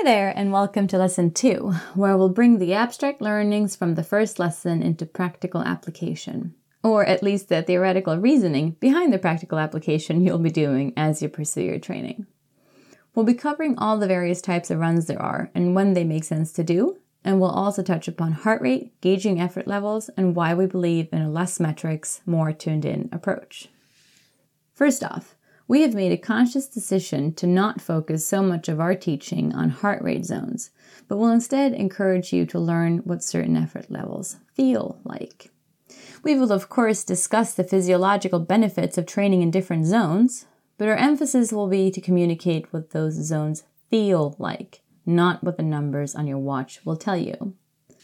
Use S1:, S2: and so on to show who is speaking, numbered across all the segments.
S1: there, and welcome to Lesson 2, where we'll bring the abstract learnings from the first lesson into practical application, or at least the theoretical reasoning behind the practical application you'll be doing as you pursue your training. We'll be covering all the various types of runs there are and when they make sense to do, and we'll also touch upon heart rate, gauging effort levels, and why we believe in a less metrics, more tuned-in approach. First off, we have made a conscious decision to not focus so much of our teaching on heart rate zones, but will instead encourage you to learn what certain effort levels feel like. We will, of course, discuss the physiological benefits of training in different zones, but our emphasis will be to communicate what those zones feel like, not what the numbers on your watch will tell you.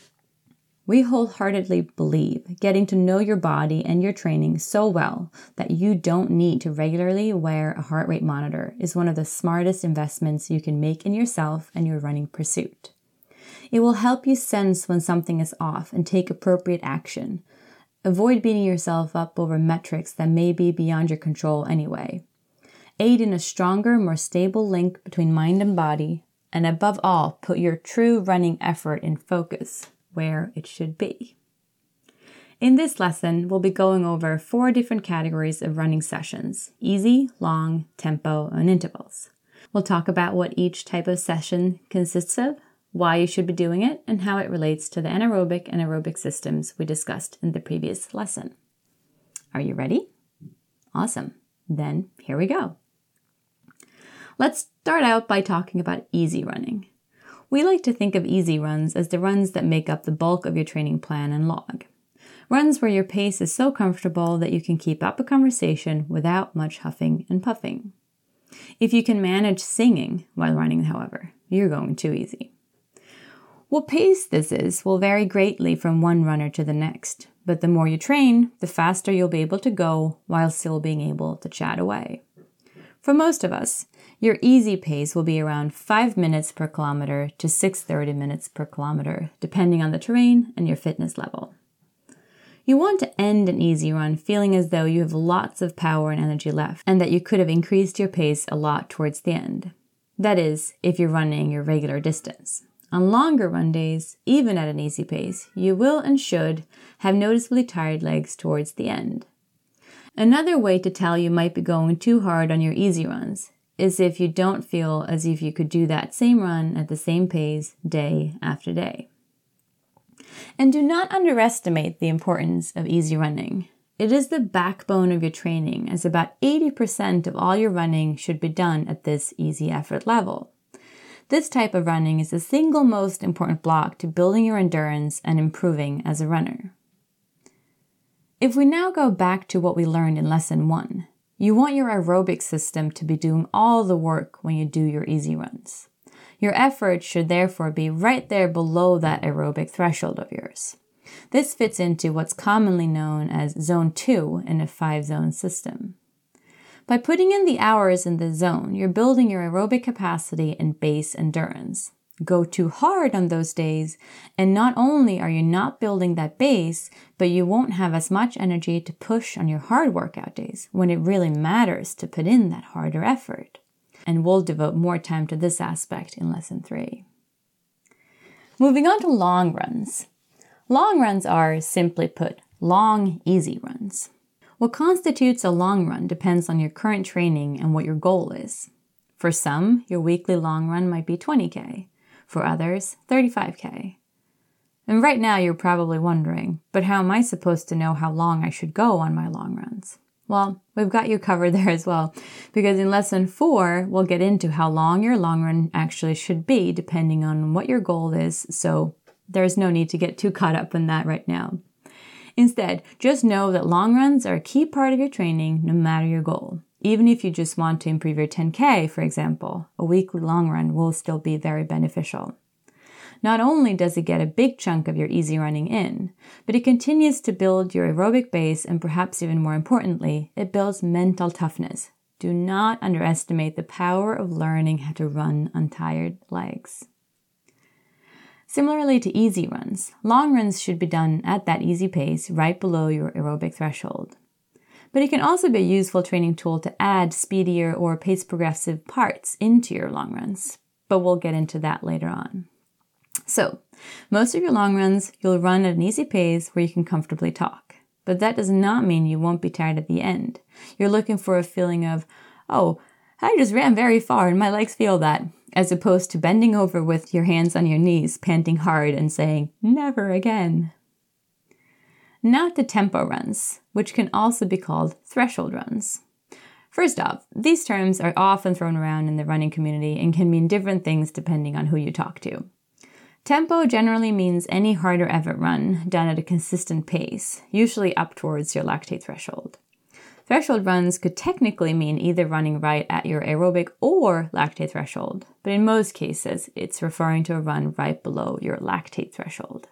S1: We wholeheartedly believe getting to know your body and your training so well that you don't need to regularly wear a heart rate monitor is one of the smartest investments you can make in yourself and your running pursuit. It will help you sense when something is off and take appropriate action. Avoid beating yourself up over metrics that may be beyond your control anyway. Aid in a stronger, more stable link between mind and body, and above all, put your true running effort in focus where it should be. In this lesson, we'll be going over 4 different categories of running sessions: easy, long, tempo, and intervals. We'll talk about what each type of session consists of, why you should be doing it, and how it relates to the anaerobic and aerobic systems we discussed in the previous lesson. Are you ready? Awesome. Then here we go. Let's start out by talking about easy running. We like to think of easy runs as the runs that make up the bulk of your training plan and log. Runs where your pace is so comfortable that you can keep up a conversation without much huffing and puffing. If you can manage singing while running, however, you're going too easy. What pace this is will vary greatly from one runner to the next, but the more you train, the faster you'll be able to go while still being able to chat away. For most of us, your easy pace will be around 5 minutes per kilometer to 6:30 minutes per kilometer, depending on the terrain and your fitness level. You want to end an easy run feeling as though you have lots of power and energy left, and that you could have increased your pace a lot towards the end. That is, if you're running your regular distance. On longer run days, even at an easy pace, you will and should have noticeably tired legs towards the end. Another way to tell you might be going too hard on your easy runs is if you don't feel as if you could do that same run at the same pace day after day. And do not underestimate the importance of easy running. It is the backbone of your training, as about 80% of all your running should be done at this easy effort level. This type of running is the single most important block to building your endurance and improving as a runner. If we now go back to what we learned in Lesson 1, you want your aerobic system to be doing all the work when you do your easy runs. Your effort should therefore be right there below that aerobic threshold of yours. This fits into what's commonly known as Zone 2 in a 5-zone system. By putting in the hours in the zone, you're building your aerobic capacity and base endurance. Go too hard on those days, and not only are you not building that base, but you won't have as much energy to push on your hard workout days when it really matters to put in that harder effort. And we'll devote more time to this aspect in Lesson 3. Moving on to long runs. Long runs are, simply put, long, easy runs. What constitutes a long run depends on your current training and what your goal is. For some, your weekly long run might be 20K. For others, 35K. And right now you're probably wondering, but how am I supposed to know how long I should go on my long runs? Well, we've got you covered there as well, because in Lesson 4, we'll get into how long your long run actually should be depending on what your goal is, so there's no need to get too caught up in that right now. Instead, just know that long runs are a key part of your training no matter your goal. Even if you just want to improve your 10K, for example, a weekly long run will still be very beneficial. Not only does it get a big chunk of your easy running in, but it continues to build your aerobic base, and perhaps even more importantly, it builds mental toughness. Do not underestimate the power of learning how to run on tired legs. Similarly to easy runs, long runs should be done at that easy pace right below your aerobic threshold. But it can also be a useful training tool to add speedier or pace progressive parts into your long runs. but we'll get into that later on. So, most of your long runs, you'll run at an easy pace where you can comfortably talk. But that does not mean you won't be tired at the end. You're looking for a feeling of, oh, I just ran very far and my legs feel that, as opposed to bending over with your hands on your knees, panting hard and saying, never again. Now to tempo runs, which can also be called threshold runs. First off, these terms are often thrown around in the running community and can mean different things depending on who you talk to. Tempo generally means any harder effort run done at a consistent pace, usually up towards your lactate threshold. Threshold runs could technically mean either running right at your aerobic or lactate threshold, but in most cases, it's referring to a run right below your lactate threshold.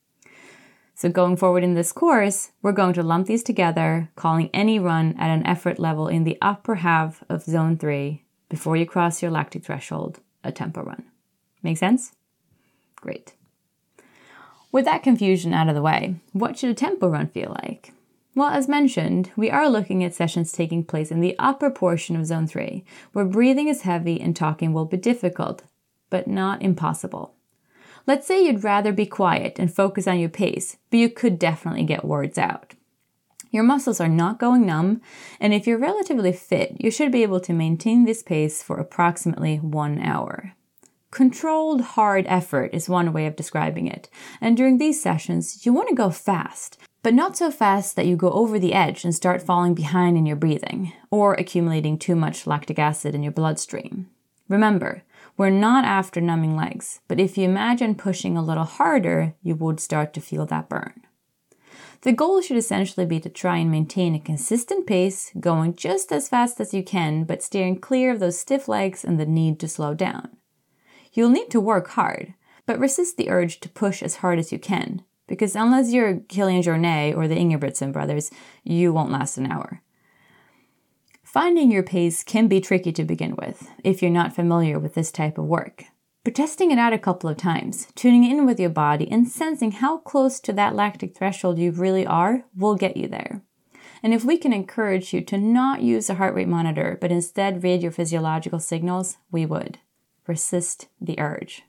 S1: So going forward in this course, we're going to lump these together, calling any run at an effort level in the upper half of zone 3 before you cross your lactate threshold a tempo run. Make sense? Great. With that confusion out of the way, what should a tempo run feel like? Well, as mentioned, we are looking at sessions taking place in the upper portion of zone 3, where breathing is heavy and talking will be difficult, but not impossible. Let's say you'd rather be quiet and focus on your pace, but you could definitely get words out. Your muscles are not going numb, and if you're relatively fit, you should be able to maintain this pace for approximately 1 hour. Controlled hard effort is one way of describing it, and during these sessions, you want to go fast, but not so fast that you go over the edge and start falling behind in your breathing, or accumulating too much lactic acid in your bloodstream. Remember, we're not after numbing legs, but if you imagine pushing a little harder, you would start to feel that burn. The goal should essentially be to try and maintain a consistent pace, going just as fast as you can, but steering clear of those stiff legs and the need to slow down. You'll need to work hard, but resist the urge to push as hard as you can, because unless you're Kilian Jornet or the Ingebrigtsen brothers, you won't last an hour. Finding your pace can be tricky to begin with, if you're not familiar with this type of work. But testing it out a couple of times, tuning in with your body and sensing how close to that lactic threshold you really are will get you there. And if we can encourage you to not use a heart rate monitor, but instead read your physiological signals, we would. Resist the urge.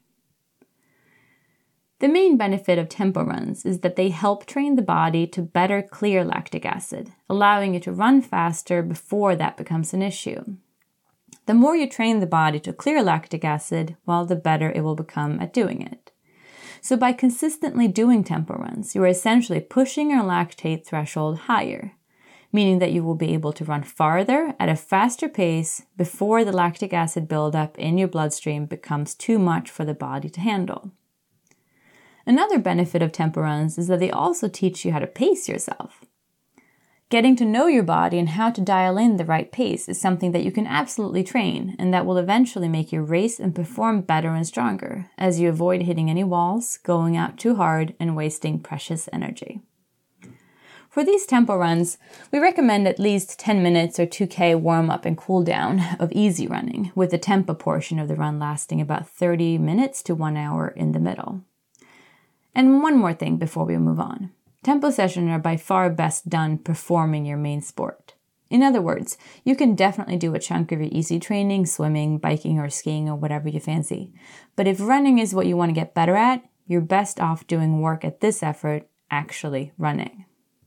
S1: The main benefit of tempo runs is that they help train the body to better clear lactic acid, allowing you to run faster before that becomes an issue. The more you train the body to clear lactic acid, well, the better it will become at doing it. So by consistently doing tempo runs, you are essentially pushing your lactate threshold higher, meaning that you will be able to run farther at a faster pace before the lactic acid buildup in your bloodstream becomes too much for the body to handle. Another benefit of tempo runs is that they also teach you how to pace yourself. Getting to know your body and how to dial in the right pace is something that you can absolutely train, and that will eventually make you race and perform better and stronger, as you avoid hitting any walls, going out too hard, and wasting precious energy. For these tempo runs, we recommend at least 10 minutes or 2K warm-up and cool-down of easy running, with the tempo portion of the run lasting about 30 minutes to 1 hour in the middle. And one more thing before we move on. Tempo sessions are by far best done performing your main sport. In other words, you can definitely do a chunk of your easy training, swimming, biking, or skiing, or whatever you fancy. But if running is what you want to get better at, you're best off doing work at this effort, actually running.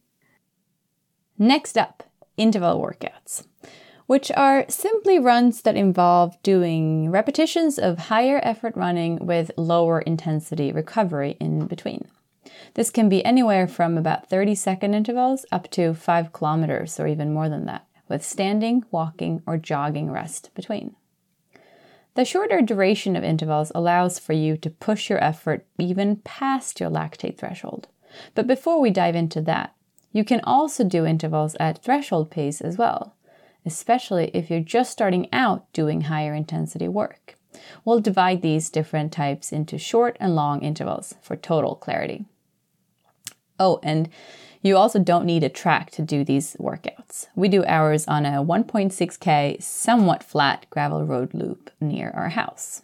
S1: Next up, interval workouts, which are simply runs that involve doing repetitions of higher effort running with lower intensity recovery in between. This can be anywhere from about 30-second intervals up to 5 kilometers or even more than that, with standing, walking, or jogging rest between. The shorter duration of intervals allows for you to push your effort even past your lactate threshold. But before we dive into that, you can also do intervals at threshold pace as well, especially if you're just starting out doing higher intensity work. We'll divide these different types into short and long intervals for total clarity. Oh, and you also don't need a track to do these workouts. We do ours on a 1.6K somewhat flat gravel road loop near our house.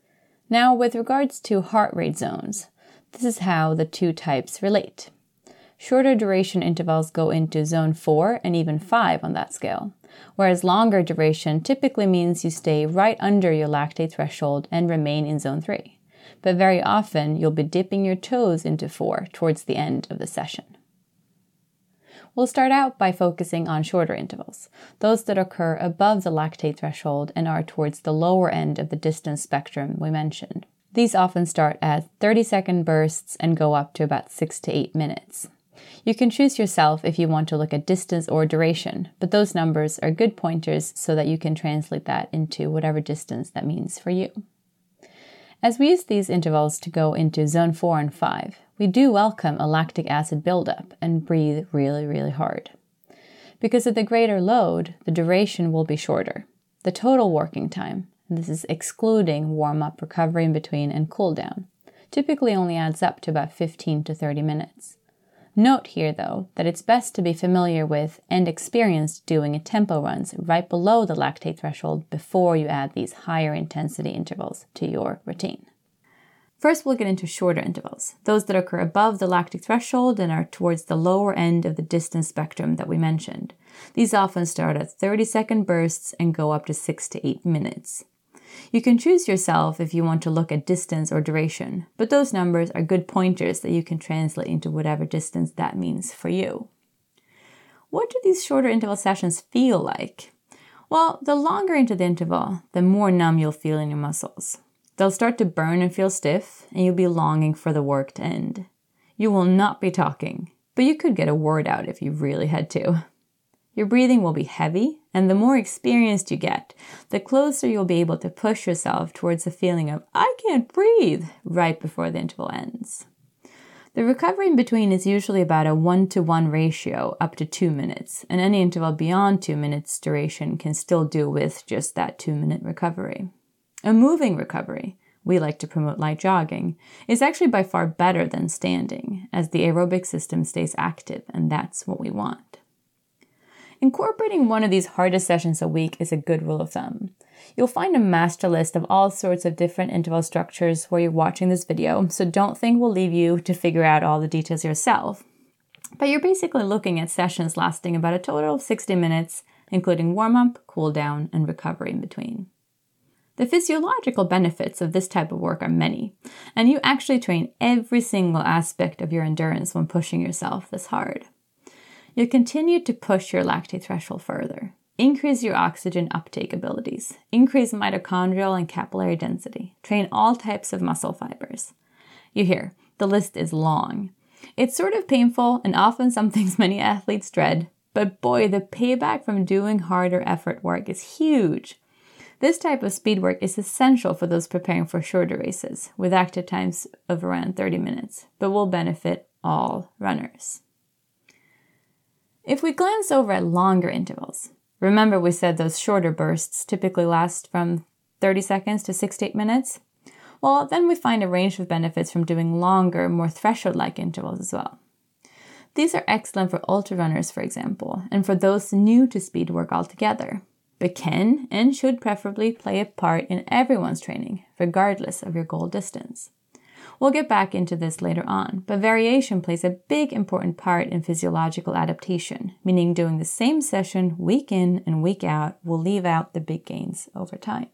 S1: Now, with regards to heart rate zones, this is how the two types relate. Shorter duration intervals go into zone 4 and even 5 on that scale, whereas longer duration typically means you stay right under your lactate threshold and remain in zone 3. But very often you'll be dipping your toes into 4 towards the end of the session. We'll start out by focusing on shorter intervals, those that occur above the lactate threshold and are towards the lower end of the distance spectrum we mentioned. These often start at 30-second bursts and go up to about 6 to 8 minutes. You can choose yourself if you want to look at distance or duration, but those numbers are good pointers so that you can translate that into whatever distance that means for you. As we use these intervals to go into zone 4 and 5, we do welcome a lactic acid buildup and breathe really, really hard. Because of the greater load, the duration will be shorter. The total working time, and this is excluding warm-up, recovery in between, and cool-down, typically only adds up to about 15 to 30 minutes. Note here, though, that it's best to be familiar with and experienced doing tempo runs right below the lactate threshold before you add these higher intensity intervals to your routine. First, we'll get into shorter intervals, those that occur above the lactic threshold and are towards the lower end of the distance spectrum that we mentioned. These often start at 30-second bursts and go up to 6 to 8 minutes. You can choose yourself if you want to look at distance or duration, but those numbers are good pointers that you can translate into whatever distance that means for you. What do these shorter interval sessions feel like? Well, the longer into the interval, the more numb you'll feel in your muscles. They'll start to burn and feel stiff, and you'll be longing for the work to end. You will not be talking, but you could get a word out if you really had to. Your breathing will be heavy, and the more experienced you get, the closer you'll be able to push yourself towards the feeling of, I can't breathe, right before the interval ends. The recovery in between is usually about a 1-to-1 ratio up to 2 minutes, and any interval beyond 2 minutes duration can still do with just that 2-minute recovery. A moving recovery, we like to promote light jogging, is actually by far better than standing, as the aerobic system stays active, and that's what we want. Incorporating one of these hardest sessions a week is a good rule of thumb. You'll find a master list of all sorts of different interval structures where you're watching this video, so don't think we'll leave you to figure out all the details yourself. But you're basically looking at sessions lasting about a total of 60 minutes, including warm-up, cool-down, and recovery in between. The physiological benefits of this type of work are many, and you actually train every single aspect of your endurance when pushing yourself this hard. You'll continue to push your lactate threshold further, increase your oxygen uptake abilities, increase mitochondrial and capillary density, train all types of muscle fibers. You hear, the list is long. It's sort of painful and often some things many athletes dread, but boy, the payback from doing harder effort work is huge. This type of speed work is essential for those preparing for shorter races, with active times of around 30 minutes, but will benefit all runners. If we glance over at longer intervals, remember we said those shorter bursts typically last from 30 seconds to 6 to 8 minutes? Well, then we find a range of benefits from doing longer, more threshold-like intervals as well. These are excellent for ultra runners, for example, and for those new to speed work altogether, but can and should preferably play a part in everyone's training, regardless of your goal distance. We'll get back into this later on, but variation plays a big important part in physiological adaptation, meaning doing the same session week in and week out will leave out the big gains over time.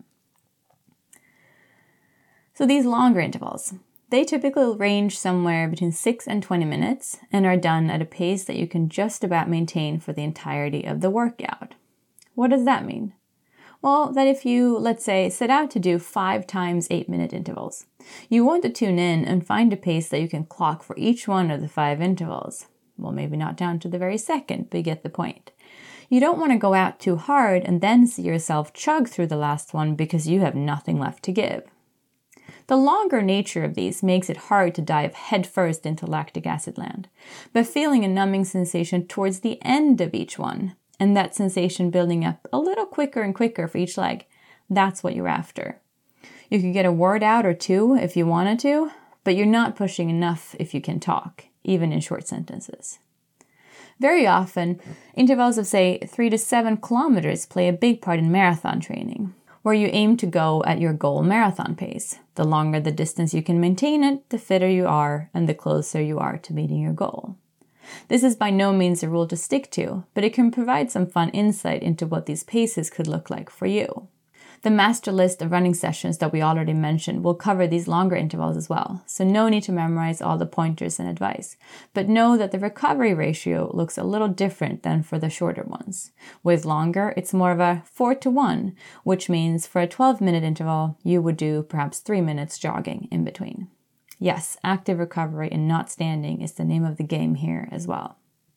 S1: So these longer intervals, they typically range somewhere between 6 and 20 minutes and are done at a pace that you can just about maintain for the entirety of the workout. What does that mean? Well, that if you, let's say, set out to do 5 times 8-minute intervals, you want to tune in and find a pace that you can clock for each one of the 5 intervals. Well, maybe not down to the very second, but you get the point. You don't want to go out too hard and then see yourself chug through the last one because you have nothing left to give. The longer nature of these makes it hard to dive headfirst into lactic acid land, but feeling a numbing sensation towards the end of each one, and that sensation building up a little quicker and quicker for each leg, that's what you're after. You could get a word out or two if you wanted to, but you're not pushing enough if you can talk, even in short sentences. Very often, intervals of, say, 3 to 7 kilometers play a big part in marathon training, where you aim to go at your goal marathon pace. The longer the distance you can maintain it, the fitter you are and the closer you are to meeting your goal. This is by no means a rule to stick to, but it can provide some fun insight into what these paces could look like for you. The master list of running sessions that we already mentioned will cover these longer intervals as well, so no need to memorize all the pointers and advice. But know that the recovery ratio looks a little different than for the shorter ones. With longer, it's more of a 4-to-1, which means for a 12-minute interval, you would do perhaps 3 minutes jogging in between. Yes, active recovery and not standing is the name of the game here as well.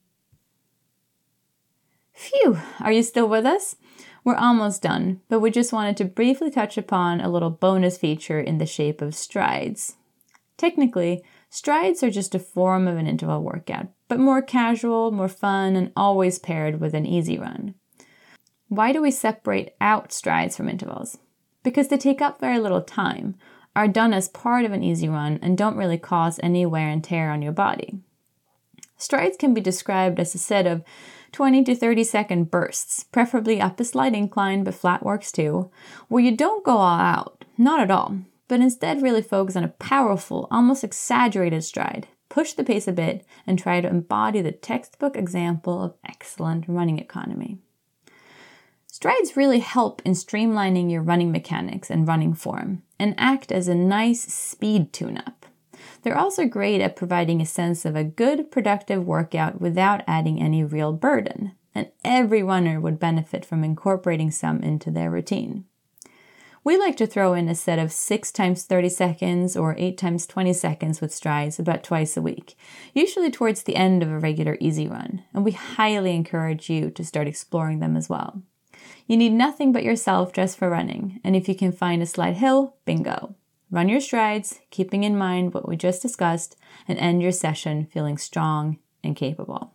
S1: Phew, are you still with us? We're almost done, but we just wanted to briefly touch upon a little bonus feature in the shape of strides. Technically, strides are just a form of an interval workout, but more casual, more fun, and always paired with an easy run. Why do we separate out strides from intervals? Because they take up very little time, are done as part of an easy run, and don't really cause any wear and tear on your body. Strides can be described as a set of 20 to 30 second bursts, preferably up a slight incline, but flat works too, where you don't go all out, not at all, but instead really focus on a powerful, almost exaggerated stride. Push the pace a bit and try to embody the textbook example of excellent running economy. Strides really help in streamlining your running mechanics and running form, and act as a nice speed tune-up. They're also great at providing a sense of a good, productive workout without adding any real burden, and every runner would benefit from incorporating some into their routine. We like to throw in a set of 6 times 30 seconds or 8 times 20 seconds with strides about twice a week, usually towards the end of a regular easy run, and we highly encourage you to start exploring them as well. You need nothing but yourself just for running, and if you can find a slight hill, bingo. Run your strides, keeping in mind what we just discussed, and end your session feeling strong and capable.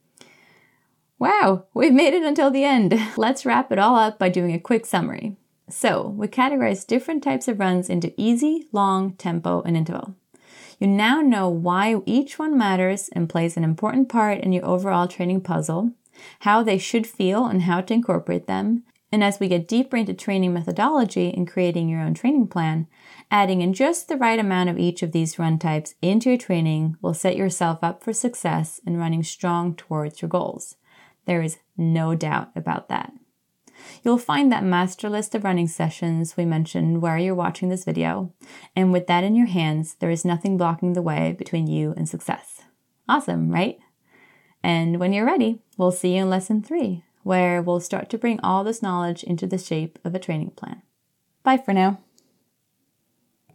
S1: Wow, we've made it until the end. Let's wrap it all up by doing a quick summary. So, we categorize different types of runs into easy, long, tempo, and interval. You now know why each one matters and plays an important part in your overall training puzzle, how they should feel and how to incorporate them. And as we get deeper into training methodology and creating your own training plan, adding in just the right amount of each of these run types into your training will set yourself up for success in running strong towards your goals. There is no doubt about that. You'll find that master list of running sessions we mentioned where you're watching this video, and with that in your hands, there is nothing blocking the way between you and success. Awesome, right? And when you're ready, we'll see you in lesson 3, where we'll start to bring all this knowledge into the shape of a training plan. Bye for now.